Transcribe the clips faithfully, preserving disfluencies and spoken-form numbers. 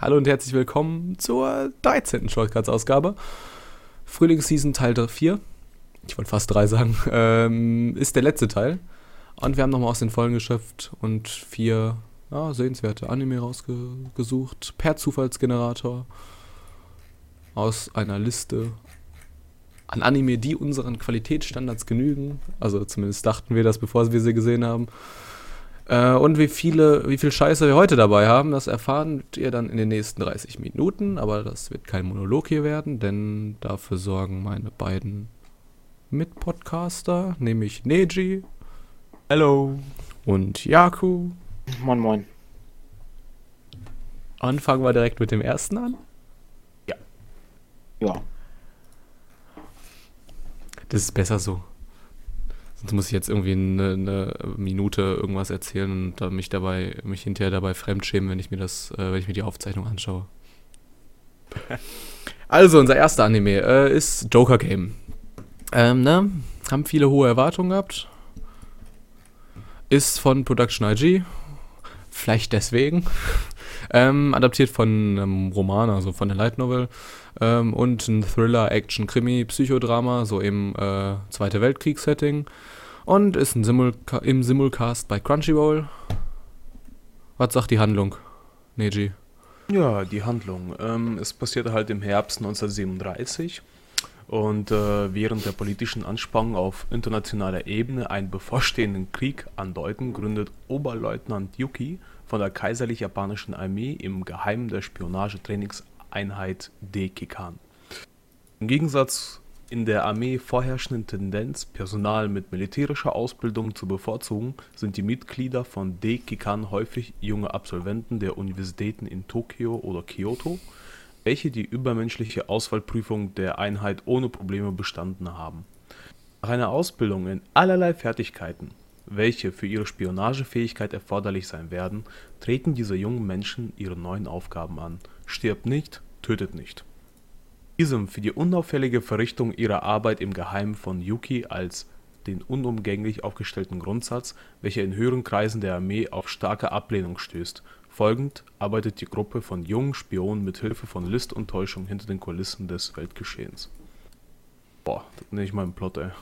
Hallo und herzlich willkommen zur dreizehnten Shortcuts-Ausgabe. Frühlingsseason Teil vier, ich wollte fast drei sagen, ähm, ist der letzte Teil. Und wir haben nochmal aus den Vollen geschöpft und vier ja, sehenswerte Anime rausgesucht, per Zufallsgenerator, aus einer Liste an Anime, die unseren Qualitätsstandards genügen. Also zumindest dachten wir das, bevor wir sie gesehen haben. Äh, und wie viele, wie viel Scheiße wir heute dabei haben, das erfahren ihr dann in den nächsten dreißig Minuten. Aber das wird kein Monolog hier werden, denn dafür sorgen meine beiden Mitpodcaster, nämlich Neji. Hallo. Und Yaku. Moin, moin. Und fangen wir direkt mit dem ersten an? Ja. Ja. Das ist besser so. Sonst muss ich jetzt irgendwie eine, eine Minute irgendwas erzählen und dann mich dabei, mich hinterher dabei fremdschämen, wenn ich mir das, äh, wenn ich mir die Aufzeichnung anschaue. Also, unser erster Anime äh, ist Joker Game. Ähm, ne? Haben viele hohe Erwartungen gehabt. Ist von Production I G. Vielleicht deswegen. ähm, adaptiert von einem Roman, also von der Light Novel. Ähm, und ein Thriller, Action, Krimi, Psychodrama, so im äh, Zweite Weltkriegs-Setting. Und ist ein Simulca- im Simulcast bei Crunchyroll. Was sagt die Handlung, Neji? Ja, die Handlung. Ähm, es passierte halt im Herbst neunzehnhundertsiebenunddreißig und äh, während der politischen Anspannung auf internationaler Ebene einen bevorstehenden Krieg andeuten, gründet Oberleutnant Yuki von der kaiserlich-japanischen Armee im Geheimen der Spionagetrainingseinheit D-Kikan. Im Gegensatz in der Armee vorherrschenden Tendenz, Personal mit militärischer Ausbildung zu bevorzugen, sind die Mitglieder von D-Kikan häufig junge Absolventen der Universitäten in Tokio oder Kyoto, welche die übermenschliche Auswahlprüfung der Einheit ohne Probleme bestanden haben. Nach einer Ausbildung in allerlei Fertigkeiten, welche für ihre Spionagefähigkeit erforderlich sein werden, treten diese jungen Menschen ihre neuen Aufgaben an. Stirbt nicht, tötet nicht. Diesem für die unauffällige Verrichtung ihrer Arbeit im Geheimen von Yuki als den unumgänglich aufgestellten Grundsatz, welcher in höheren Kreisen der Armee auf starke Ablehnung stößt. Folgend arbeitet die Gruppe von jungen Spionen mit Hilfe von List und Täuschung hinter den Kulissen des Weltgeschehens. Boah, das nenne ich mal einen Plot, ey.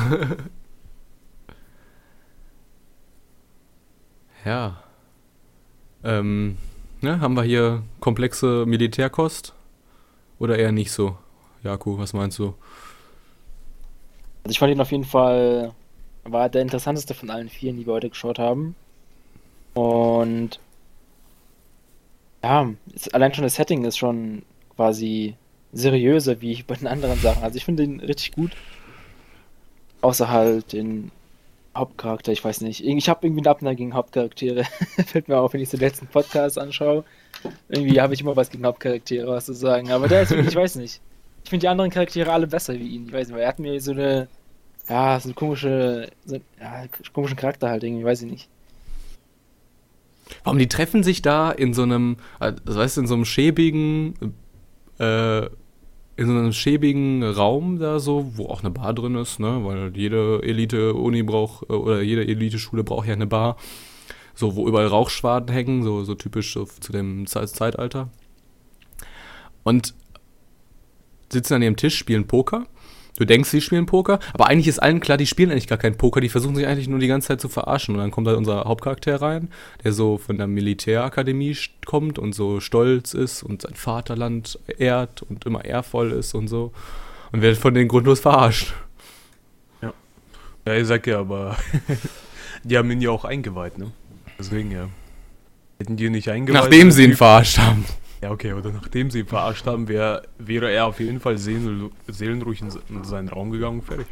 Ja. Ähm, ne, haben wir hier komplexe Militärkost? Oder eher nicht so? Yaku, was meinst du? Also ich fand ihn auf jeden Fall, war der interessanteste von allen vieren, die wir heute geschaut haben. Und ja, ist, allein schon das Setting ist schon quasi seriöser wie bei den anderen Sachen. Also ich finde ihn richtig gut. Außer halt den Hauptcharakter, ich weiß nicht. Ich habe irgendwie eine Abneigung gegen Hauptcharaktere. Fällt mir auf, wenn ich den letzten Podcast anschaue. Irgendwie habe ich immer was gegen Hauptcharaktere, was zu sagen. Aber der ist wirklich, ich weiß nicht. Ich finde die anderen Charaktere alle besser wie ihn. Ich weiß nicht, weil er hat mir so eine, ja, so eine komische, so, ja, komischen Charakter halt irgendwie, weiß ich nicht. Warum die treffen sich da in so einem, also weißt du, in so einem schäbigen, äh, in so einem schäbigen Raum da so, wo auch eine Bar drin ist, ne, weil jede Elite-Uni braucht, oder jede Elite-Schule braucht ja eine Bar, so, wo überall Rauchschwaden hängen, so, so typisch so zu dem Ze- Zeitalter. Und sitzen an ihrem Tisch, spielen Poker. Du denkst, sie spielen Poker, aber eigentlich ist allen klar, die spielen eigentlich gar keinen Poker, die versuchen sich eigentlich nur die ganze Zeit zu verarschen. Und dann kommt halt unser Hauptcharakter rein, der so von der Militärakademie kommt und so stolz ist und sein Vaterland ehrt und immer ehrvoll ist und so. Und wird von denen grundlos verarscht. Ja, ja, ich sag ja, aber die haben ihn ja auch eingeweiht, ne? Deswegen, ja. Hätten die ihn nicht eingeweiht... Nachdem sie ihn verarscht haben. Ja, okay, oder nachdem sie ihn verarscht haben, wär, wäre er auf jeden Fall seelen, seelenruhig in, in seinen Raum gegangen, fertig.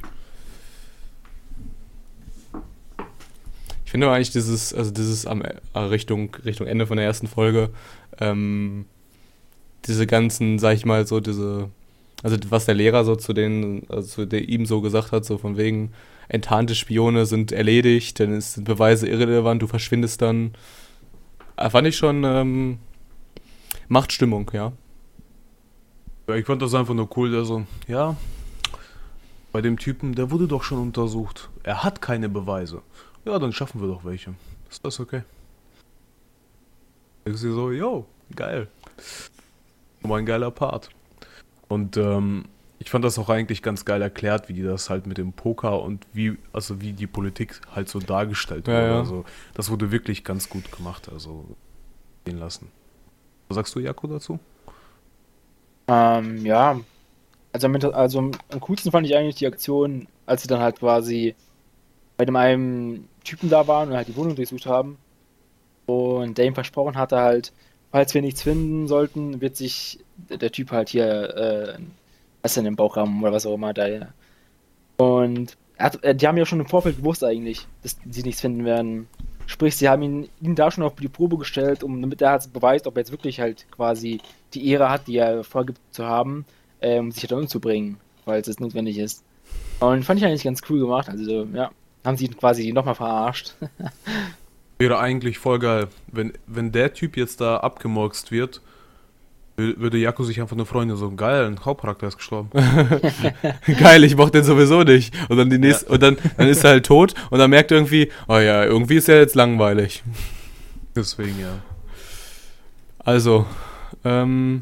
Ich finde aber eigentlich dieses, also dieses am äh, Richtung, Richtung Ende von der ersten Folge, ähm, diese ganzen, sag ich mal, so diese, also was der Lehrer so zu den, also zu der ihm so gesagt hat, so von wegen, enttarnte Spione sind erledigt, dann sind Beweise irrelevant, du verschwindest dann. Äh, fand ich schon, ähm, macht Stimmung, ja. Ja, ich fand das einfach nur cool, der so, ja, bei dem Typen, der wurde doch schon untersucht. Er hat keine Beweise. Ja, dann schaffen wir doch welche. Ist das okay? Ich sehe so, yo, geil. War ein geiler Part. Und ähm, ich fand das auch eigentlich ganz geil erklärt, wie die das halt mit dem Poker und wie, also wie die Politik halt so dargestellt Ja, wurde. ja. Also das wurde wirklich ganz gut gemacht, also gehen lassen. Was sagst du, Jaco, dazu? Ähm, ja, also, mit, also am coolsten fand ich eigentlich die Aktion, als sie dann halt quasi bei dem einen Typen da waren und halt die Wohnung durchsucht haben und der ihm versprochen hatte halt, falls wir nichts finden sollten, wird sich der Typ halt hier, äh, was denn im Bauchraum oder was auch immer da, ja. Und er hat, äh, die haben ja schon im Vorfeld gewusst eigentlich, dass sie nichts finden werden. Sprich, sie haben ihn, ihn da schon auf die Probe gestellt, um damit er halt beweist, ob er jetzt wirklich halt quasi die Ehre hat, die er vorgibt zu haben, äh, um sich halt umzubringen, falls es notwendig ist. Und fand ich eigentlich ganz cool gemacht. Also, ja, haben sie ihn quasi nochmal verarscht. Wäre eigentlich voll geil, wenn, wenn der Typ jetzt da abgemurkst wird, wür- würde Jaco sich einfach nur freuen, so geil, ein Hauptcharakter ist gestorben. Geil, ich mochte den sowieso nicht. Und dann die nächste, und dann, dann ist er halt tot und dann merkt er irgendwie, oh ja, irgendwie ist er jetzt langweilig. Deswegen, ja. Also, ähm.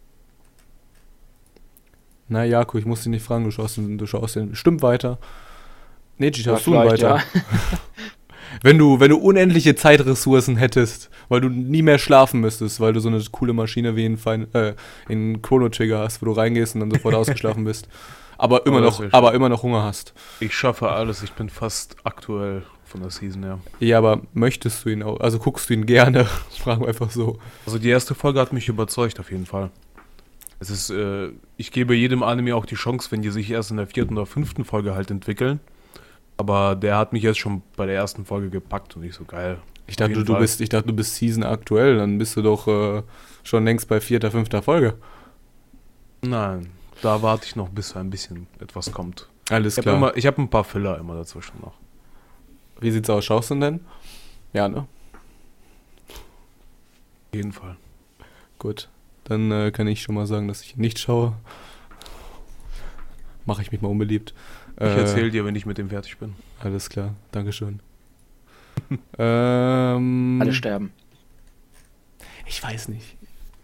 Na, Jaco, ich muss dich nicht fragen, du schaust, den- du schaust den bestimmt weiter. Neji, Ja, schaust du ihn vielleicht, weiter? Wenn du, wenn du unendliche Zeitressourcen hättest, weil du nie mehr schlafen müsstest, weil du so eine coole Maschine wie in, Fin- äh, in Chrono Trigger hast, wo du reingehst und dann sofort ausgeschlafen bist. Aber immer Oh, das noch, wär schön. aber immer noch Hunger hast. Ich schaffe alles, ich bin fast aktuell von der Season her. Ja, aber möchtest du ihn auch, also guckst du ihn gerne? Fragen wir einfach so. Also die erste Folge hat mich überzeugt, auf jeden Fall. Es ist, äh, ich gebe jedem Anime auch die Chance, wenn die sich erst in der vierten oder fünften Folge halt entwickeln. Aber der hat mich jetzt schon bei der ersten Folge gepackt und ich so geil. Ich dachte, jeden du Fall. bist, ich dachte, du bist Season aktuell, dann bist du doch äh, schon längst bei vierter, fünfter Folge. Nein, da warte ich noch, bis ein bisschen etwas kommt. Alles Ich klar. habe hab ein paar Filler immer dazwischen noch. Wie sieht's aus? Schaust du ihn denn? Ja, ne? Auf jeden Fall. Gut. Dann äh, kann ich schon mal sagen, dass ich ihn nicht schaue. Mache ich mich mal unbeliebt. Ich erzähle dir, wenn ich mit dem fertig bin. Alles klar, Dankeschön. ähm, Alle sterben. Ich weiß nicht.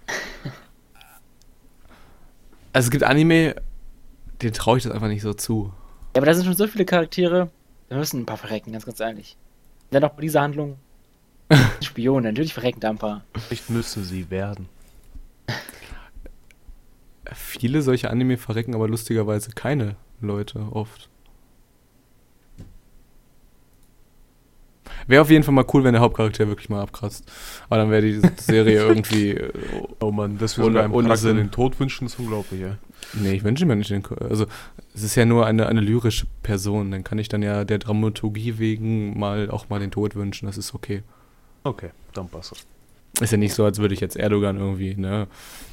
Also es gibt Anime, denen traue ich das einfach nicht so zu. Ja, aber da sind schon so viele Charaktere, da müssen ein paar verrecken, ganz, ganz ehrlich. Und dann noch bei dieser Handlung. Spione, natürlich verrecken da ein paar. Nicht müssen sie werden. Viele solche Anime verrecken aber lustigerweise keine Leute oft. Wäre auf jeden Fall mal cool, wenn der Hauptcharakter wirklich mal abkratzt. Aber dann wäre die Serie irgendwie... äh, Oh Mann, dass wir Ohne- sogar einem ohne Charakter Sinn. den Tod wünschen, ist unglaublich, ey. Nee, ich wünsche mir nicht den... Ko- Also, es ist ja nur eine, eine lyrische Person. Dann kann ich dann ja der Dramaturgie wegen mal auch mal den Tod wünschen. Das ist okay. Okay, dann passt es. Ist ja nicht so, als würde ich jetzt Erdogan irgendwie, ne?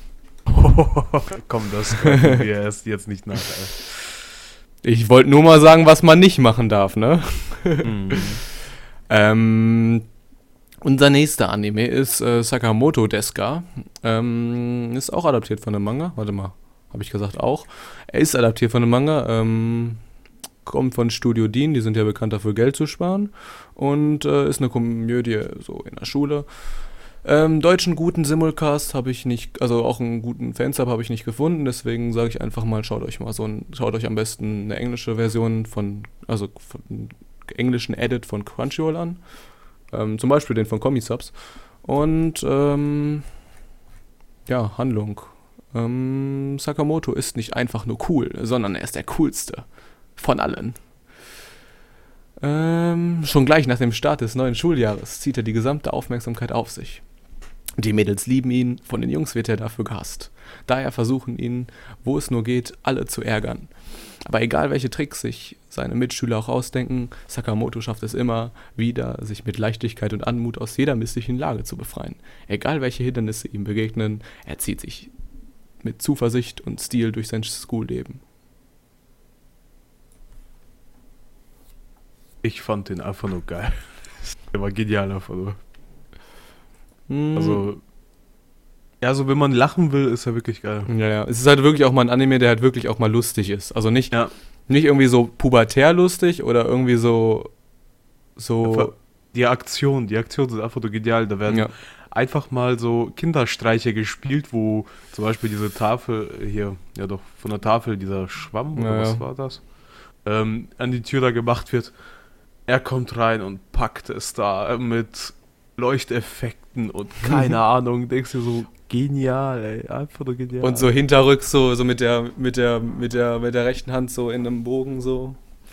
Komm, das können wir erst jetzt nicht nach, ey. Ich wollte nur mal sagen, was man nicht machen darf, ne? Mhm. Ähm, unser nächster Anime ist äh, Sakamoto Deska. Ähm, ist auch adaptiert von einem Manga. Warte mal, habe ich gesagt auch. Er ist adaptiert von einem Manga. Ähm, kommt von Studio Dean, die sind ja bekannt dafür, Geld zu sparen. Und äh, ist eine Komödie so in der Schule. Ähm, deutschen guten Simulcast habe ich nicht, also auch einen guten Fansub habe ich nicht gefunden, deswegen sage ich einfach mal, schaut euch mal so ein, schaut euch am besten eine englische Version von, also von englischen Edit von Crunchyroll an. Ähm, zum Beispiel den von Comisubs. Und ähm, ja, Handlung. Ähm, Sakamoto ist nicht einfach nur cool, sondern er ist der coolste von allen. Ähm, schon gleich nach dem Start des neuen Schuljahres zieht er die gesamte Aufmerksamkeit auf sich. Die Mädels lieben ihn, von den Jungs wird er dafür gehasst. Daher versuchen ihn, wo es nur geht, alle zu ärgern. Aber egal welche Tricks sich seine Mitschüler auch ausdenken, Sakamoto schafft es immer wieder, sich mit Leichtigkeit und Anmut aus jeder misslichen Lage zu befreien. Egal welche Hindernisse ihm begegnen, er zieht sich mit Zuversicht und Stil durch sein Schulleben. Ich fand den einfach nur geil. Der war genial einfach nur. Hm. Also, ja, so wenn man lachen will, ist er wirklich geil. Ja, ja. Es ist halt wirklich auch mal ein Anime, der halt wirklich auch mal lustig ist. Also nicht, Ja. nicht irgendwie so pubertär lustig oder irgendwie so. so Einfach die Aktion, die Aktionen sind einfach nur genial. Da werden ja. einfach mal so Kinderstreiche gespielt, wo zum Beispiel diese Tafel hier, ja doch, von der Tafel dieser Schwamm, oder Ja, was ja. war das, ähm, an die Tür da gemacht wird. Er kommt rein und packt es da mit Leuchteffekten und keine Ahnung, denkst du so, genial, ey, einfach nur genial. Und so hinterrücks, so, so mit der, mit der, mit der, mit der rechten Hand so in einem Bogen so.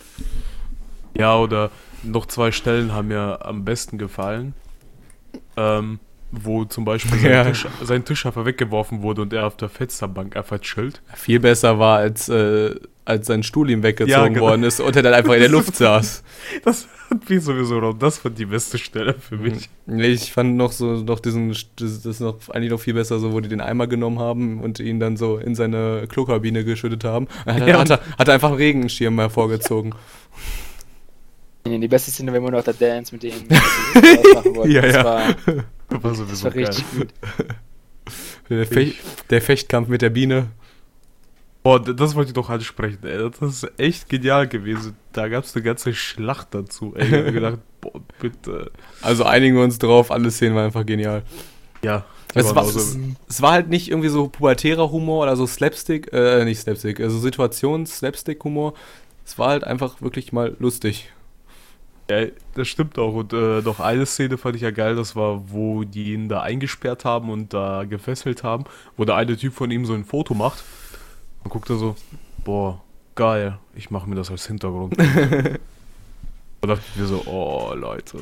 Ja, oder noch zwei Stellen haben mir am besten gefallen, ähm, wo zum Beispiel sein, Ja. Tisch, sein Tisch einfach weggeworfen wurde und er auf der Fensterbank einfach chillt. Viel besser war, als, äh, als sein Stuhl ihm weggezogen Ja, genau. worden ist und er dann einfach in der Luft saß. Das hat mich sowieso noch, das war die beste Stelle für mich. Nee, ich fand noch so, noch diesen, das, das ist noch eigentlich noch viel besser, so, wo die den Eimer genommen haben und ihn dann so in seine Klokabine geschüttet haben. Dann hat, er- Ja. hat, er, hat er einfach einen Regenschirm hervorgezogen. Nee, die beste Szene, wenn wir noch der Dance mit dem machen wollten. Ja, das ja. war, Das war das sowieso war geil. richtig gut. Der, Fech, der Fechtkampf mit der Biene. Boah, d- das wollte ich doch ansprechen, ey. Das ist echt genial gewesen. Da gab es eine ganze Schlacht dazu, ey. Ich hab mir gedacht, boah, bitte. Also einigen wir uns drauf, alle Szenen waren einfach genial. Ja, Es aber war, also- es, es war halt nicht irgendwie so pubertärer Humor oder so Slapstick, äh, nicht Slapstick, also Situations-Slapstick-Humor. Es war halt einfach wirklich mal lustig. Ja, das stimmt auch. Und äh, noch eine Szene fand ich ja geil, das war, wo die ihn da eingesperrt haben und da gefesselt haben, wo der eine Typ von ihm so ein Foto macht. Und guckt er so, boah, geil, ich mache mir das als Hintergrund. Und dachte ich mir so, oh, Leute.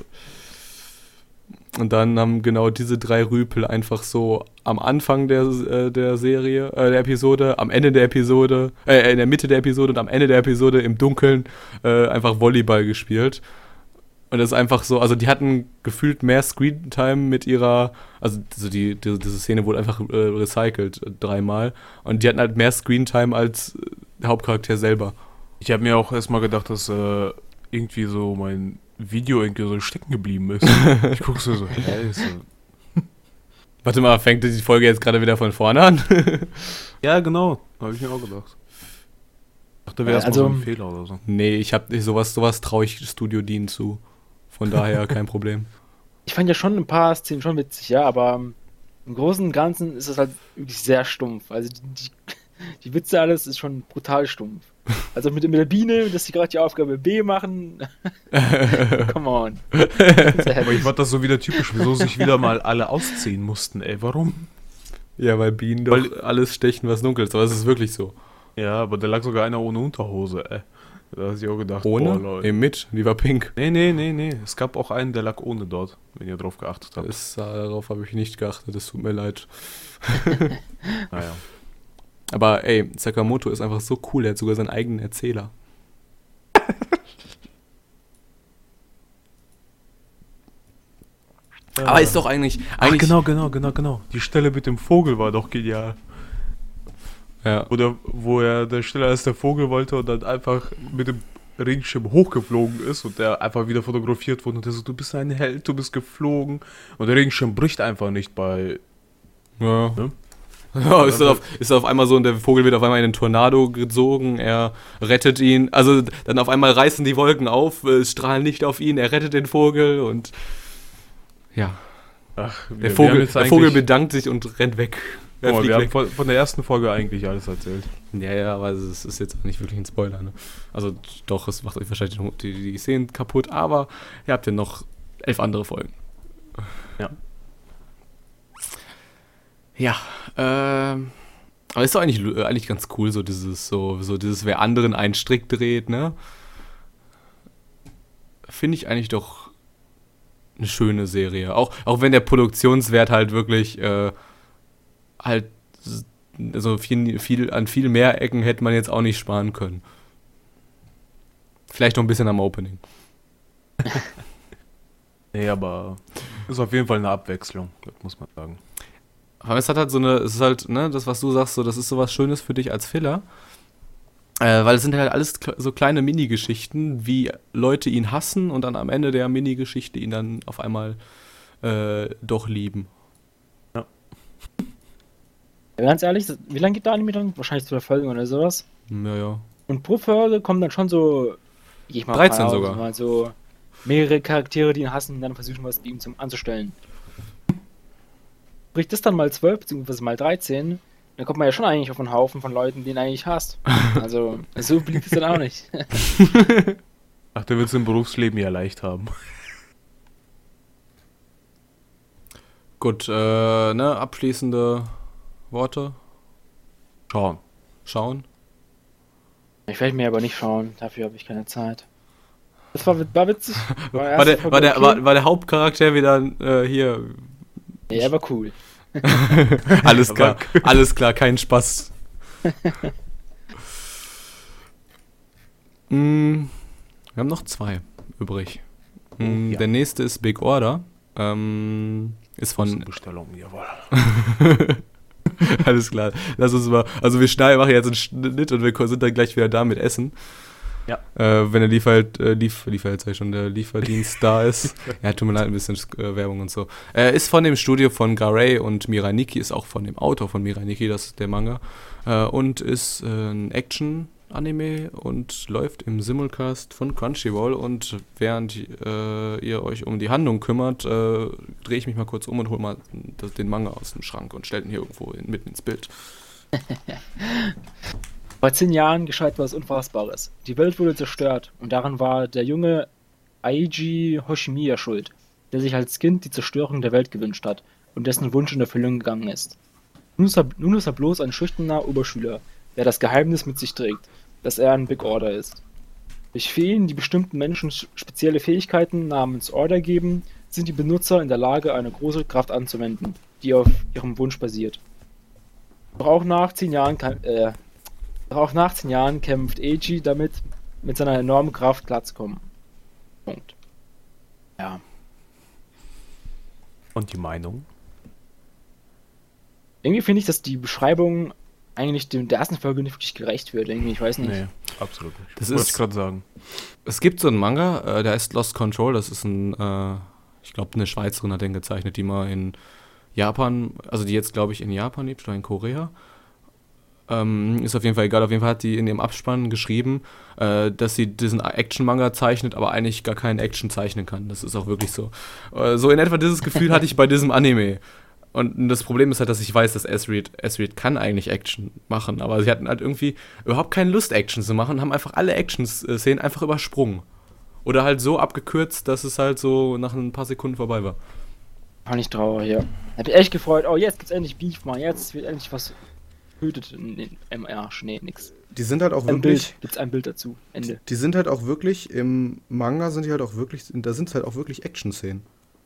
Und dann haben genau diese drei Rüpel einfach so am Anfang der, äh, der Serie, äh, der Episode, am Ende der Episode, äh, in der Mitte der Episode und am Ende der Episode im Dunkeln äh, einfach Volleyball gespielt. Und das ist einfach so, also die hatten gefühlt mehr Screentime mit ihrer, also so die, die, diese Szene wurde einfach äh, recycelt äh, dreimal. Und die hatten halt mehr Screentime als äh, der Hauptcharakter selber. Ich habe mir auch erstmal gedacht, dass äh, irgendwie so mein Video irgendwie so stecken geblieben ist. Ich guck so, so hä, ist so. Warte mal, fängt die Folge jetzt gerade wieder von vorne an? Ja, genau, habe ich mir auch gedacht. Ich dachte, wäre Äh, erstmal so also- ein Fehler oder so. Nee, ich hab sowas, sowas traue ich Studio Dean zu. Von daher kein Problem. Ich fand ja schon ein paar Szenen schon witzig, ja, aber ähm, im Großen und Ganzen ist es halt wirklich sehr stumpf. Also die, die, die Witze alles ist schon brutal stumpf. Also mit, mit der Biene, dass sie gerade die Aufgabe B machen. Come on. Sehr Aber ich heftig. fand das so wieder typisch, wieso sich wieder mal alle ausziehen mussten, ey, warum? Ja, weil Bienen doch Weil- alles stechen, was dunkel ist. Aber es ist wirklich so. Ja, aber da lag sogar einer ohne Unterhose, ey. Da hab ich auch gedacht, Ohne? boah, Leute. Nee, mit. Die war pink. Nee, nee, nee, nee. Es gab auch einen, der lag ohne dort, wenn ihr drauf geachtet habt. Das, äh, darauf habe ich nicht geachtet. Es tut mir leid. Naja. Aber ey, Sakamoto ist einfach so cool. Er hat sogar seinen eigenen Erzähler. Aber ist doch eigentlich... Ach, eigentlich genau, genau, genau, genau. Die Stelle mit dem Vogel war doch genial. Ja. Oder wo er der schneller als der Vogel wollte und dann einfach mit dem Regenschirm hochgeflogen ist und der einfach wieder fotografiert wurde und der so, du bist ein Held, du bist geflogen. Und der Regenschirm bricht einfach nicht bei... Ja. Ne? Ja, ist, dann auf, ist dann auf einmal so und der Vogel wird auf einmal in einen Tornado gezogen, er rettet ihn, also dann auf einmal reißen die Wolken auf, äh, strahlen nicht auf ihn, er rettet den Vogel und ja, Ach, wir, der wir Vogel, haben jetzt der Vogel eigentlich- bedankt sich und rennt weg. Er Guck mal, fliegt wir haben weg. von, von der ersten Folge eigentlich alles erzählt. Ja, ja, aber es ist jetzt auch nicht wirklich ein Spoiler, ne? Also doch, es macht euch wahrscheinlich die, die Szenen kaputt, aber ihr habt ja noch elf andere Folgen. Ja. Ja, ähm, aber ist doch eigentlich, äh, eigentlich ganz cool, so dieses, so, so dieses, wer anderen einen Strick dreht, ne? Finde ich eigentlich doch eine schöne Serie. Auch, auch wenn der Produktionswert halt wirklich, äh, halt, s- also viel, viel, an viel mehr Ecken hätte man jetzt auch nicht sparen können. Vielleicht noch ein bisschen am Opening. Nee, aber ist auf jeden Fall eine Abwechslung, das muss man sagen. Aber es hat halt so eine, es ist halt, ne, das, was du sagst, so, das ist sowas Schönes für dich als Filler. Äh, weil es sind halt alles kle- so kleine Mini-Geschichten, wie Leute ihn hassen und dann am Ende der Mini-Geschichte ihn dann auf einmal äh, doch lieben. Ja, ganz ehrlich, wie lange geht der Anime dann? Wahrscheinlich zwei Folgen oder sowas. Ja, ja. Und pro Folge kommen dann schon so, gehe ich mal dreizehn von aus, sogar. mal so mehrere Charaktere, die ihn hassen und dann versuchen, was bei ihm zum, anzustellen. bricht das dann mal zwölf, beziehungsweise mal dreizehn, dann kommt man ja schon eigentlich auf einen Haufen von Leuten, den eigentlich hasst. Also, so beliebt ist dann auch nicht. Ach, der wird es im Berufsleben ja leicht haben. Gut, äh, ne, abschließende Worte. Schauen. Schauen. Ich werde mir aber nicht schauen, dafür habe ich keine Zeit. Das war, war witzig. War, war, der, war, der, okay. war, war der Hauptcharakter wieder äh, hier? Ja, er war cool. Alles klar, alles klar, kein Spaß. mm, wir haben noch zwei übrig. Mm, Oh, ja. Der nächste ist Big Order. Ähm, ist von... Bestellung, jawohl. Alles klar. Lass uns mal. Also wir schneiden, machen jetzt einen Schnitt und wir sind dann gleich wieder da mit Essen. Ja. Äh, wenn der Liefer, äh, Lief, Liefer sag ich schon, der Lieferdienst da ist. Ja, tut mir leid, ein bisschen äh, Werbung und so. Äh, ist von dem Studio von Garay und Mirai Nikki, ist auch von dem Autor von Mirai Nikki, das ist der Manga. Äh, und ist äh, ein Action-Anime und läuft im Simulcast von Crunchyroll. Und während äh, ihr euch um die Handlung kümmert, äh, drehe ich mich mal kurz um und hole mal das, den Manga aus dem Schrank und stelle ihn hier irgendwo in, mitten ins Bild. Vor zehn Jahren geschah etwas Unfassbares. Die Welt wurde zerstört und daran war der junge Eiji Hoshimiya schuld, der sich als Kind die Zerstörung der Welt gewünscht hat und dessen Wunsch in Erfüllung gegangen ist. Nun ist er, nun ist er bloß ein schüchterner Oberschüler, der das Geheimnis mit sich trägt, dass er ein Big Order ist. Durch Feen, die bestimmten Menschen spezielle Fähigkeiten namens Order geben, sind die Benutzer in der Lage, eine große Kraft anzuwenden, die auf ihrem Wunsch basiert. Doch auch nach zehn Jahren kann, äh, Doch auch nach zehn Jahren kämpft Eiji damit, mit seiner enormen Kraft klarzukommen. Punkt. Ja. Und die Meinung? Irgendwie finde ich, dass die Beschreibung eigentlich dem, der ersten Folge nicht wirklich gerecht wird. Irgendwie, ich weiß nicht. Nee, absolut nicht. Das Wollte ist- ich gerade sagen. Es gibt so einen Manga, äh, der heißt Lost Control. Das ist ein, äh, ich glaube, eine Schweizerin hat den gezeichnet, die mal in Japan, also die jetzt, glaube ich, in Japan lebt oder in Korea. Ähm, ist auf jeden Fall egal. Auf jeden Fall hat die in ihrem Abspann geschrieben, äh, dass sie diesen Action-Manga zeichnet, aber eigentlich gar keinen Action zeichnen kann. Das ist auch wirklich so. Äh, so in etwa dieses Gefühl hatte ich bei diesem Anime. Und das Problem ist halt, dass ich weiß, dass Asried, Asried kann eigentlich Action machen, aber sie hatten halt irgendwie überhaupt keine Lust, Action zu machen, haben einfach alle Action-Szenen einfach übersprungen. Oder halt so abgekürzt, dass es halt so nach ein paar Sekunden vorbei war. War nicht traurig, ja. Hab mich echt gefreut. Oh, jetzt gibt's endlich Beef, Mann. Jetzt wird endlich was getötet in den M R. Nee, nix. Die sind halt auch Ein wirklich, Bild. Gibt's ein Bild dazu. Ende. die sind halt auch wirklich, im Manga sind die halt auch wirklich, da sind halt auch wirklich Action-Szenen.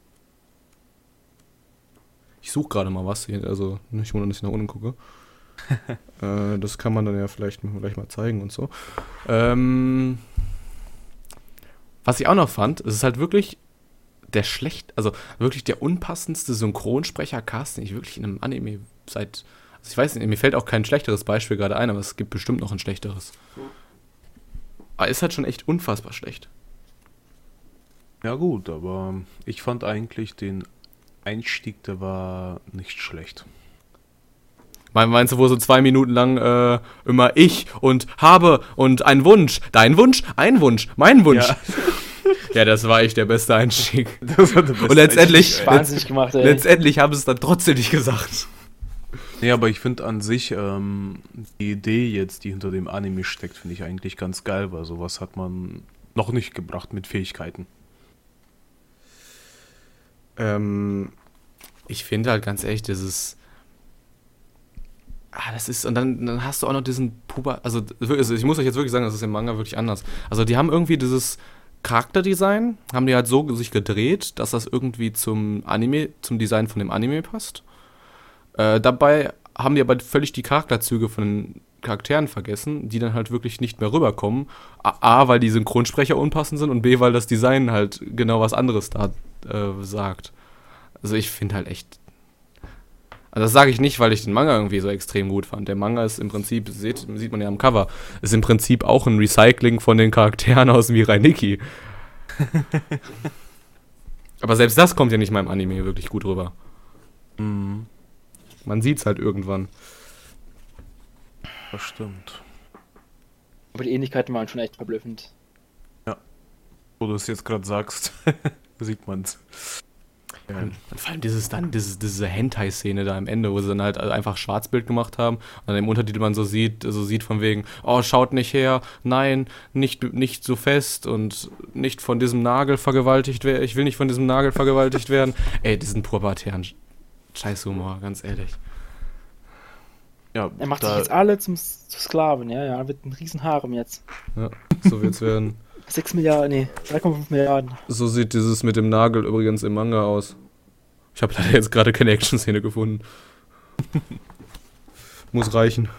Ich suche gerade mal was, hier, also nicht wundern, dass ich nach unten gucke. äh, das kann man dann ja vielleicht gleich mal zeigen und so. Ähm, was ich auch noch fand, es ist halt wirklich der schlecht, also wirklich der unpassendste Synchronsprecher-Cast, den ich wirklich in einem Anime seit, also ich weiß nicht, mir fällt auch kein schlechteres Beispiel gerade ein, aber es gibt bestimmt noch ein schlechteres. Aber ist halt schon echt unfassbar schlecht. Ja gut, aber ich fand eigentlich den Einstieg, der war nicht schlecht. Mein- Meinst du, wo so zwei Minuten lang äh, immer ich und habe und ein Wunsch, dein Wunsch, ein Wunsch, mein Wunsch. Ja. Ja, das war echt der beste Einstieg. Das war der beste Und letztendlich, Einstieg. Wahnsinnig gemacht, ey. letztendlich haben sie es dann trotzdem nicht gesagt. Nee, aber ich finde an sich, ähm, die Idee jetzt, die hinter dem Anime steckt, finde ich eigentlich ganz geil, weil sowas hat man noch nicht gebracht mit Fähigkeiten. Ähm, Ich finde halt ganz ehrlich, dieses. Ah, das ist. Und dann, dann hast du auch noch diesen Puber. Also, also, ich muss euch jetzt wirklich sagen, das ist im Manga wirklich anders. Also, die haben irgendwie dieses Charakterdesign, haben die halt so sich gedreht, dass das irgendwie zum Anime, zum Design von dem Anime passt. Äh, dabei haben die aber völlig die Charakterzüge von den Charakteren vergessen, die dann halt wirklich nicht mehr rüberkommen. A, A, weil die Synchronsprecher unpassend sind und B, weil das Design halt genau was anderes da äh, sagt. Also ich finde halt echt. Also das sage ich nicht, weil ich den Manga irgendwie so extrem gut fand. Der Manga ist im Prinzip, seht, sieht man ja am Cover, ist im Prinzip auch ein Recycling von den Charakteren aus Mirai Nikki. Aber selbst das kommt ja nicht mal im Anime wirklich gut rüber. Mhm, Man sieht's halt irgendwann. das stimmt. Aber die Ähnlichkeiten waren schon echt verblüffend. Wo du es jetzt gerade sagst, sieht man's. Ja. Und vor allem dieses dann, dieses, diese Hentai-Szene da am Ende, wo sie dann halt einfach Schwarzbild gemacht haben und dann im Untertitel man so sieht, so sieht von wegen, oh, schaut nicht her, nein, nicht, nicht so fest und nicht von diesem Nagel vergewaltigt werden, ich will nicht von diesem Nagel vergewaltigt werden. Ey, diesen pubertären Scheißhumor, ganz ehrlich. Ja, Er macht da, sich jetzt alle zum, zu Sklaven, ja, ja, wird ein Riesenharem jetzt. Ja, so wird's werden. sechs Milliarden, nee, drei Komma fünf Milliarden. So sieht dieses mit dem Nagel übrigens im Manga aus. Ich habe leider jetzt gerade keine Action-Szene gefunden. Muss reichen.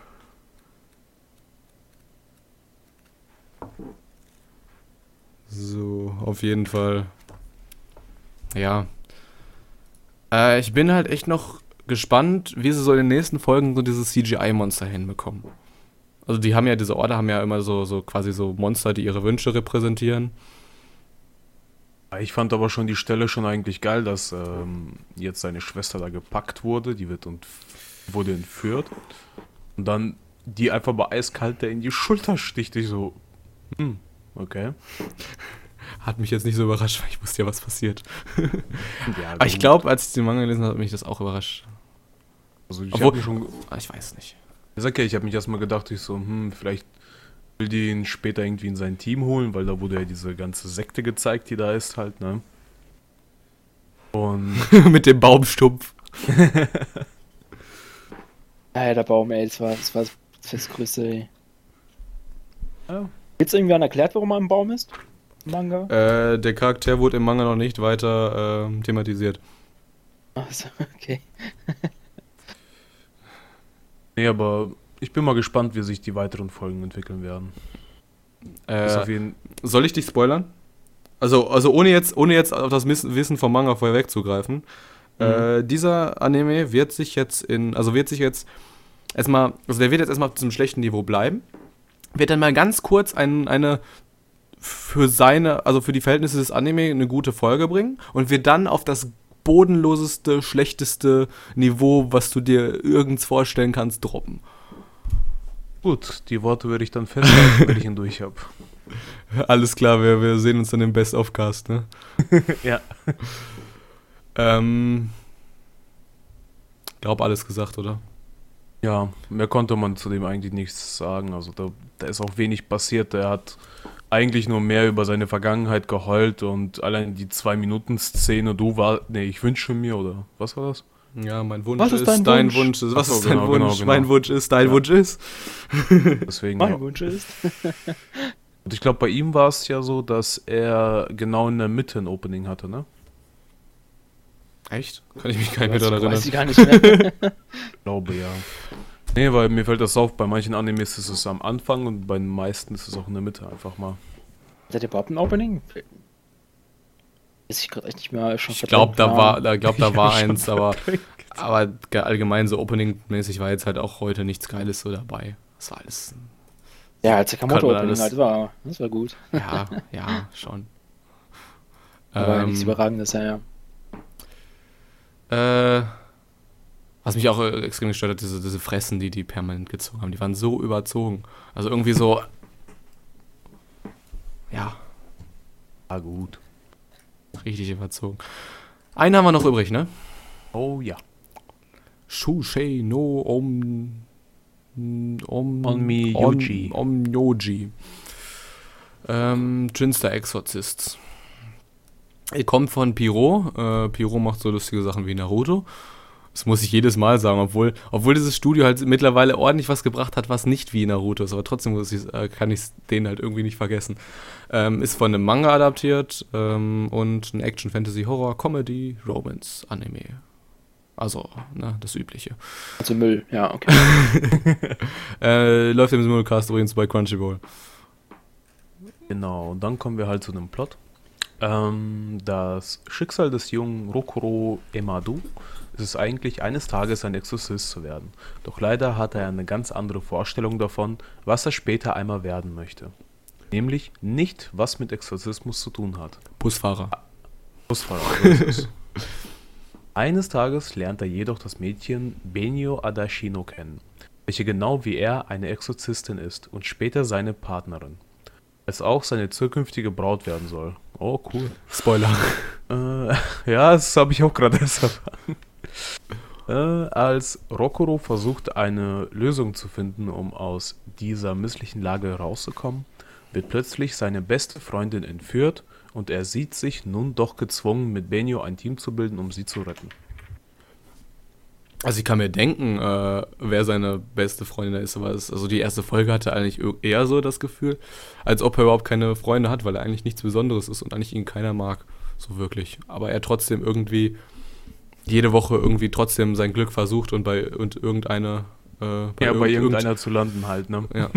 So, auf jeden Fall. Ja. Äh, ich bin halt echt noch gespannt, wie sie so in den nächsten Folgen so dieses C G I-Monster hinbekommen. Also die haben ja, diese Order haben ja immer so, so quasi so Monster, die ihre Wünsche repräsentieren. ich fand aber schon die Stelle schon eigentlich geil, dass ähm, jetzt seine Schwester da gepackt wurde, die wird und wurde entführt. Und dann die einfach mal eiskalt der in die Schulter sticht. Ich so, hm, okay. Hat mich jetzt nicht so überrascht, weil ich wusste ja, was passiert. Ja, Aber ich gut. glaube, als ich den Manga gelesen habe, hat mich das auch überrascht. Also ich Obwohl- habe schon, Ah, ich weiß nicht. ich sag ja, ich habe mich erstmal gedacht, ich so, hm, vielleicht will die ihn später irgendwie in sein Team holen, weil da wurde ja diese ganze Sekte gezeigt, die da ist halt, ne? Und Mit dem Baumstumpf. Ja, der Baum, ey, das war das, war das, war das Größte, ey. ja, Gibt's irgendwann erklärt, warum er im Baum ist? Im Manga? Äh, der Charakter wurde im Manga noch nicht weiter ähm, thematisiert. Achso, okay. nee, aber ich bin mal gespannt, wie sich die weiteren Folgen entwickeln werden. Ist auf Äh, jeden soll ich dich spoilern? Also, also ohne jetzt, ohne jetzt auf das Wissen Wissen vom Manga vorher wegzugreifen. Äh, dieser Anime wird sich jetzt in, also wird sich jetzt erstmal, also der wird jetzt erstmal auf diesem schlechten Niveau bleiben. Wird dann mal ganz kurz ein, eine für seine, also für die Verhältnisse des Anime eine gute Folge bringen und wird dann auf das bodenloseste, schlechteste Niveau, was du dir irgends vorstellen kannst, droppen. Gut, die Worte würde ich dann festhalten, wenn ich ihn durch habe. Alles klar, wir, wir sehen uns dann im Best-of-Cast, ne? Ja. Ähm. Glaub, alles gesagt, oder? Ja, mehr konnte man zu dem eigentlich nichts sagen. Also da, da ist auch wenig passiert. Er hat eigentlich nur mehr über seine Vergangenheit geheult und allein die Zwei-Minuten-Szene, du war, nee, ich wünsche mir, oder was war das? Ja, mein Wunsch Was ist ist, dein dein Wunsch? Wunsch ist, was Ach so, ist dein genau, Wunsch? genau, genau. Mein Wunsch ist, dein Ja. Wunsch ist. Deswegen, Mein ja. Wunsch ist. Und ich glaube, bei ihm war es ja so, dass er genau in der Mitte ein Opening hatte, ne? Echt? Kann ich mich gar nicht mehr daran erinnern. Weiß ich gar nicht mehr. Ich glaube, ja. Nee, weil mir fällt das auf, bei manchen Animes ist es am Anfang und bei den meisten ist es auch in der Mitte einfach mal. Hat der überhaupt ein Opening? Ist ich gerade echt nicht mehr. Schon Ich glaube, da war, da, glaub, da war schon eins, aber, aber ge- allgemein so Opening-mäßig war jetzt halt auch heute nichts Geiles so dabei. Das war alles, Ja, als Kann man Sakamoto-Opening alles- halt, das war, das war gut. ja, ja, schon. Aber Ähm, nichts Überragendes, ja, ja. Äh, was mich auch äh, extrem gestört hat, diese, diese Fressen, die die permanent gezogen haben. Die waren so überzogen. Also irgendwie so. Ja, Ah, gut. richtig überzogen. Einen haben wir noch übrig, ne? Oh ja. Shushei no Om. Om. Onmyoji. Om, Omyoji. Ähm, Jinster Exorcists. Er kommt von Piro. Äh, Piro macht so lustige Sachen wie Naruto. Das muss ich jedes Mal sagen, obwohl, obwohl dieses Studio halt mittlerweile ordentlich was gebracht hat, was nicht wie Naruto ist. Aber trotzdem muss ich, äh, kann ich den halt irgendwie nicht vergessen. Ähm, ist von einem Manga adaptiert ähm, und ein Action, Fantasy, Horror, Comedy, Romance, Anime. Also, ne, das Übliche. Also Müll, ja, okay. Äh, läuft im Simulcast übrigens bei Crunchyroll. Genau, und dann kommen wir halt zu einem Plot. Ähm, das Schicksal des jungen Rokuro Emadu ist es eigentlich, eines Tages ein Exorzist zu werden. Doch leider hat er eine ganz andere Vorstellung davon, was er später einmal werden möchte. Nämlich nicht, was mit Exorzismus zu tun hat. Busfahrer. Busfahrer, so ist es. Eines Tages lernt er jedoch das Mädchen Benyo Adashino kennen, welche genau wie er eine Exorzistin ist und später seine Partnerin. Als auch seine zukünftige Braut werden soll. Oh, cool. Spoiler. Äh, ja, das habe ich auch gerade erst erfahren. Äh, als Rokuro versucht, eine Lösung zu finden, um aus dieser misslichen Lage rauszukommen, wird plötzlich seine beste Freundin entführt und er sieht sich nun doch gezwungen, mit Benio ein Team zu bilden, um sie zu retten. Also ich kann mir denken, äh, wer seine beste Freundin ist, aber es, also die erste Folge hatte eigentlich ir- eher so das Gefühl, als ob er überhaupt keine Freunde hat, weil er eigentlich nichts Besonderes ist und eigentlich ihn keiner mag, so wirklich. Aber er trotzdem irgendwie jede Woche irgendwie trotzdem sein Glück versucht und bei und irgendeine äh, Ja, irgend- bei irgend- irgendeiner zu landen halt, ne? Ja.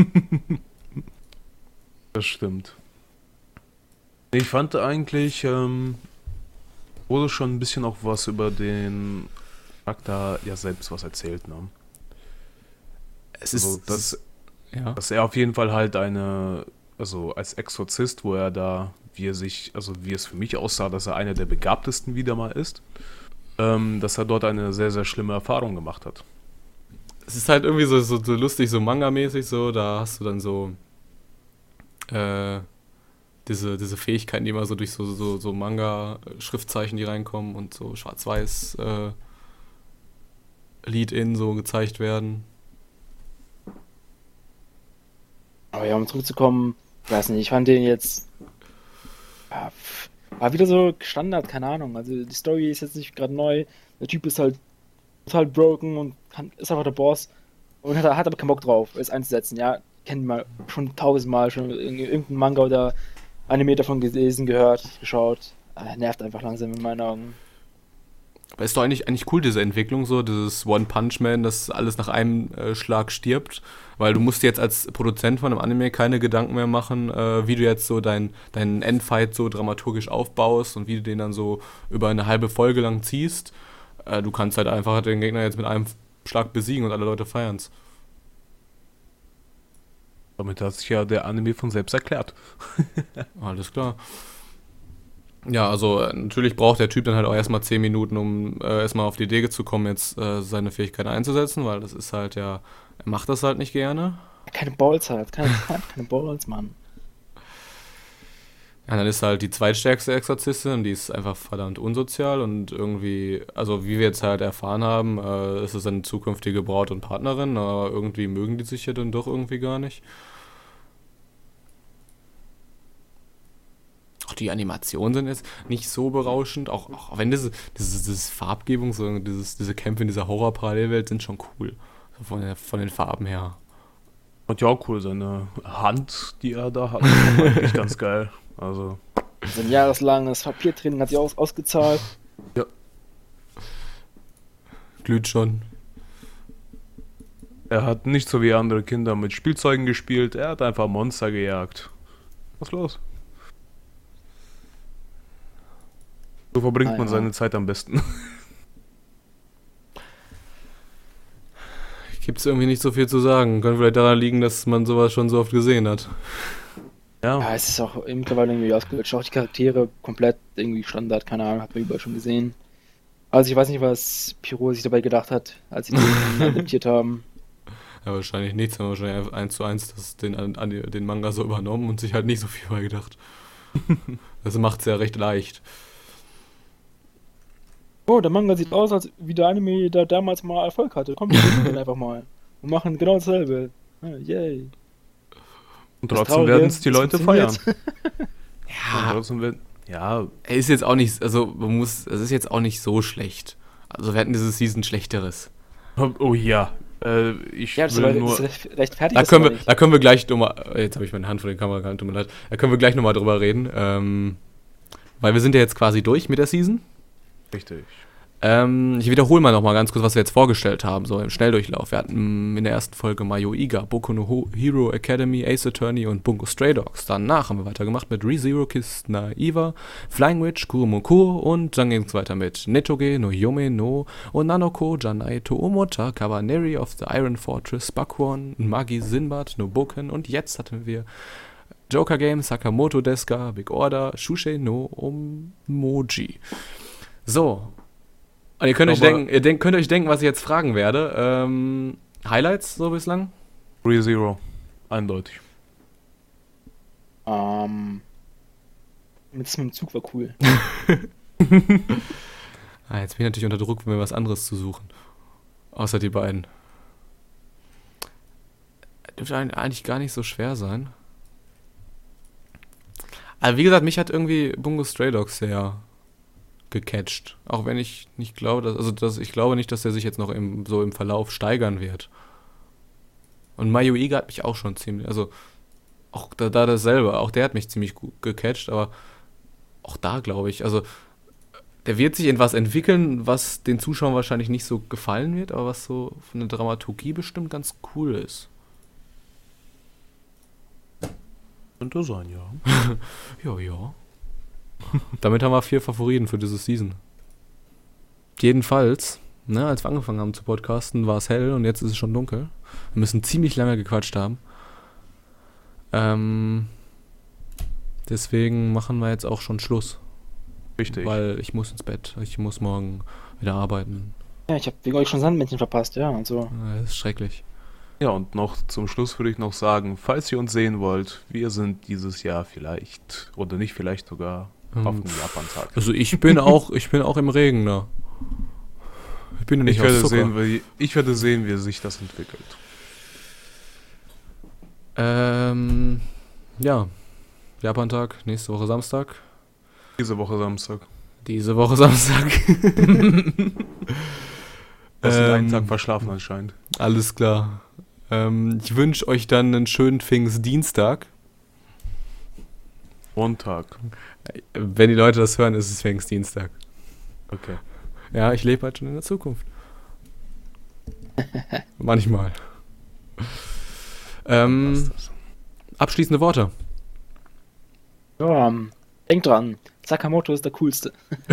Das stimmt. Ich fand eigentlich, ähm, wurde schon ein bisschen auch was über den Charakter ja selbst was erzählt, ne? Es Also, ist dass, ja. dass er auf jeden Fall halt eine, also als Exorzist, wo er da, wie er sich, also wie es für mich aussah, dass er einer der begabtesten wieder mal ist, ähm, dass er dort eine sehr, sehr schlimme Erfahrung gemacht hat. Es ist halt irgendwie so, so, so lustig, so Manga-mäßig so, da hast du dann so äh, diese, diese Fähigkeiten, die immer so durch so, so, so Manga-Schriftzeichen, die reinkommen und so schwarz-weiß äh, Lead-In so gezeigt werden. Aber ja, um zurückzukommen, ich weiß nicht, ich fand den jetzt. Ja, pff, war wieder so Standard, keine Ahnung. Also die Story ist jetzt nicht gerade neu. Der Typ ist halt total broken und kann, ist einfach der Boss und hat, hat aber keinen Bock drauf, es einzusetzen. Ja, kennt man schon tausendmal, schon irg- irgendein Manga oder Anime davon gelesen, gehört, geschaut. Ah, nervt einfach langsam in meinen Augen. Aber ist doch eigentlich, eigentlich cool, diese Entwicklung so, dieses One-Punch-Man, dass alles nach einem äh, Schlag stirbt, weil du musst dir jetzt als Produzent von einem Anime keine Gedanken mehr machen, äh, wie du jetzt so dein, deinen Endfight so dramaturgisch aufbaust und wie du den dann so über eine halbe Folge lang ziehst. Äh, du kannst halt einfach den Gegner jetzt mit einem Schlag besiegen und alle Leute feiern's. Damit hat sich ja der Anime von selbst erklärt. Alles klar. Ja, also äh, natürlich braucht der Typ dann halt auch erstmal zehn Minuten, um äh, erstmal auf die Idee zu kommen, jetzt äh, seine Fähigkeiten einzusetzen, weil das ist halt ja, er macht das halt nicht gerne. Keine Balls halt, keine, keine Balls, Mann. Ja, dann ist halt die zweitstärkste Exorzistin und die ist einfach verdammt unsozial und irgendwie, also wie wir jetzt halt erfahren haben, äh, ist es eine zukünftige Braut und Partnerin, aber irgendwie mögen die sich ja dann doch irgendwie gar nicht. Auch die Animationen sind jetzt nicht so berauschend, auch, auch wenn diese, diese, diese Farbgebung, so dieses, diese Kämpfe in dieser Horror-Parallelwelt sind schon cool. So von, der, von den Farben her. Und ja, auch cool, seine Hand, die er da hat, war eigentlich ganz geil. Also, So ein jahreslanges Papiertraining hat sie aus, ausgezahlt. Glüht schon. er hat nicht so wie andere Kinder mit Spielzeugen gespielt, er hat einfach Monster gejagt. Was ist los? So verbringt Ah, man ja. seine Zeit am besten. Gibt es irgendwie nicht so viel zu sagen. Könnte vielleicht daran liegen, dass man sowas schon so oft gesehen hat. Ja, Ja, es ist auch mittlerweile irgendwie ausgelutscht. Auch die Charaktere komplett irgendwie Standard, keine Ahnung, hat man überall schon gesehen. Also ich weiß nicht, was Pyro sich dabei gedacht hat, als sie den adaptiert haben. Ja, wahrscheinlich nichts, haben wahrscheinlich einfach eins zu eins das, den, an, an, den Manga so übernommen und sich halt nicht so viel bei gedacht. Das macht es ja recht leicht. Oh, der Manga sieht aus, als wie der Anime, der damals mal Erfolg hatte. Komm, wir nehmen den einfach mal. Und machen genau dasselbe. Ah, yay. und Das trotzdem Traurige, werden es die es Leute feiern. funktioniert. Und Ja, trotzdem werden, ja, er ist jetzt auch nicht, also man muss, es ist jetzt auch nicht so schlecht. Also wir hatten diese Season Schlechteres. oh ja, äh, ich Ja, das will war nur, das ist rechtfertigt. Da das können, aber wir, nicht. da können wir gleich nochmal, jetzt habe ich meine Hand vor der Kamera gehalten, tut mir leid. Da können wir gleich nochmal drüber reden. Ähm, weil wir sind ja jetzt quasi durch mit der Season. richtig. Ähm, ich wiederhole mal nochmal ganz kurz, was wir jetzt vorgestellt haben, so im Schnelldurchlauf. Wir hatten in der ersten Folge Mayo Iga, Boku no Ho- Hero Academy, Ace Attorney und Bungo Stray Dogs. Danach haben wir weitergemacht mit ReZero Kiss Naiva, Flying Witch, Kuromokuro und dann ging es weiter mit Netoge no Yome no Onanoko Janai to Omota, Cabaneri of the Iron Fortress, Bakuon, Magi Sinbad no Boken und jetzt hatten wir Joker Game, Sakamoto Deska, Big Order, Shusei no Omoji. So. Und ihr könnt, euch Aber- denken, ihr denk, könnt euch denken, was ich jetzt fragen werde. Ähm, Highlights so bislang? ReZero, eindeutig. Ähm, das mit dem Zug war cool. Ah, jetzt bin ich natürlich unter Druck, mir was anderes zu suchen. Außer die beiden. Dürfte eigentlich gar nicht so schwer sein. Aber wie gesagt, mich hat irgendwie Bungo Stray Dogs sehr gecatcht. Auch wenn ich nicht glaube, dass, also dass, ich glaube nicht, dass der sich jetzt noch im, so im Verlauf steigern wird. Und Mayuiga hat mich auch schon ziemlich, also auch da, da dasselbe, auch der hat mich ziemlich gut gecatcht, aber auch da glaube ich, also der wird sich in was entwickeln, was den Zuschauern wahrscheinlich nicht so gefallen wird, aber was so von der Dramaturgie bestimmt ganz cool ist. Könnte sein, ja. Ja, ja. Damit haben wir vier Favoriten für diese Season. Jedenfalls, ne, als wir angefangen haben zu podcasten, war es hell und jetzt ist es schon dunkel. Wir müssen ziemlich lange gequatscht haben. Ähm, deswegen machen wir jetzt auch schon Schluss. Richtig. Weil ich muss ins Bett. Ich muss morgen wieder arbeiten. Ja, ich habe wegen euch schon Sandmännchen verpasst, ja, also. Das ist schrecklich. Ja, und noch zum Schluss würde ich noch sagen, falls ihr uns sehen wollt, wir sind dieses Jahr vielleicht, oder nicht vielleicht sogar, Ähm, auf dem Japan-Tag. Also ich bin auch, ich bin auch im Regen da. Ich bin ja nicht Ich aus werde, Zucker. sehen, wie, ich werde sehen, wie sich das entwickelt. Ähm, ja. Japan-Tag, nächste Woche Samstag. Diese Woche Samstag. Diese Woche Samstag. Das ist einen Ähm, Tag verschlafen anscheinend. Alles klar. Ähm, ich wünsche euch dann einen schönen Pfingstdienstag. Montag. Wenn die Leute das hören, ist es Pfingstdienstag. Okay. Ja, ich lebe halt schon in der Zukunft. Manchmal. Ähm, Passt das. abschließende Worte. Ja, ähm, denkt dran, Sakamoto ist der coolste.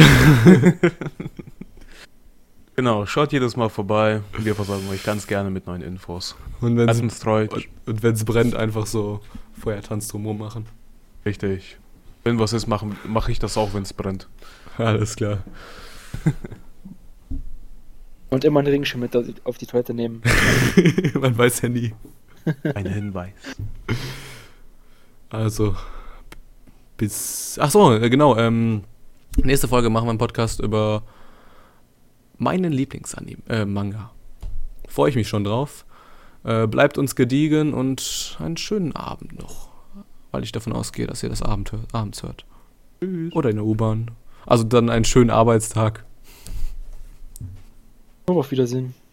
Genau, schaut jedes Mal vorbei. Wir versorgen euch ganz gerne mit neuen Infos. Und wenn Bleibt es uns treu. und, und wenn's brennt, einfach so Feuertanz drumherum machen. Richtig. Wenn was ist, mache mach ich das auch, wenn es brennt. Alles klar. Und immer einen Regenschirm mit auf die Toilette nehmen. Man weiß ja nie. Ein Hinweis. Also, bis... Ach so, äh, genau. Ähm, nächste Folge machen wir einen Podcast über meinen Lieblingsanime, äh, Manga. Freue ich mich schon drauf. Äh, bleibt uns gediegen und einen schönen Abend noch. Weil ich davon ausgehe, dass ihr das Abend hör- abends hört. Tschüss. Oder in der U-Bahn. Also dann einen schönen Arbeitstag. Auf Wiedersehen.